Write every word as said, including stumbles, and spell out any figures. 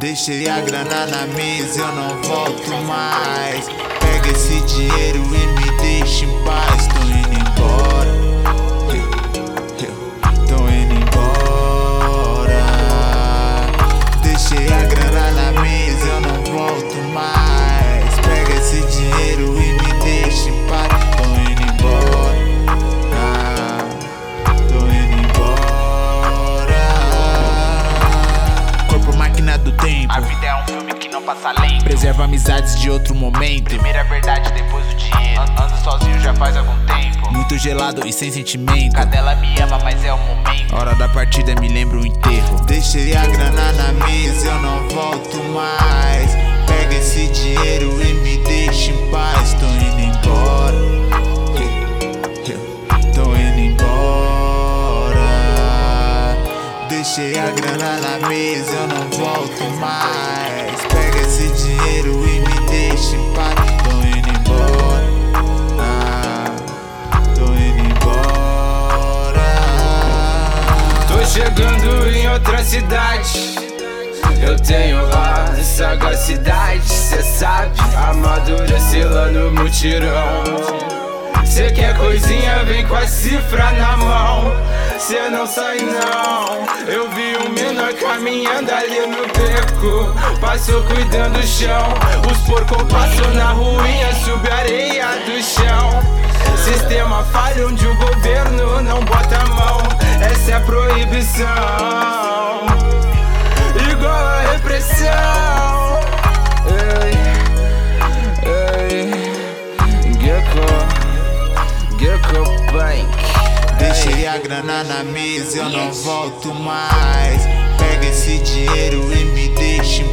Deixei a grana na mesa, eu não volto mais. Pega esse dinheiro e me deixa em paz. Tô indo embora, tô indo embora. Deixei a grana na mesa, eu não volto mais. Pega esse dinheiro e me deixa em paz. Tô indo embora, ah, tô indo embora. Corpo máquina do tempo. A vida é um filme que não passa lento. Preserva amizades de outro momento. Primeiro a verdade, depois o dinheiro. Ando sozinho já faz algum tempo. Muito gelado e sem sentimento. Cadela me ama, mas é o momento. Hora da partida me lembra o enterro. Deixei a grana na mesa, eu não volto mais. Pega esse dinheiro e me deixa em paz. Tô indo embora, tô indo embora. Deixei a grana na mesa, eu não volto mais. Pega esse dinheiro e me deixa em paz. Tô indo embora, ah, tô indo embora. Tô chegando em outra cidade. Eu tenho lá sagacidade, cê sabe. Amadureci lá no mutirão. Cê quer coisinha, vem com a cifra na mão. Cê não sai não. Eu vi um menor caminhando ali no beco. Passou cuidando do chão. Os porcos passam na ruinha, sube a areia do chão. Sistema falha onde o governo não bota a mão. Essa é a proibição, igual a repressão. Ei, ei, Gecko, Gecko Bank. Deixei a grana na mesa, eu não volto mais. Pega esse dinheiro e me deixa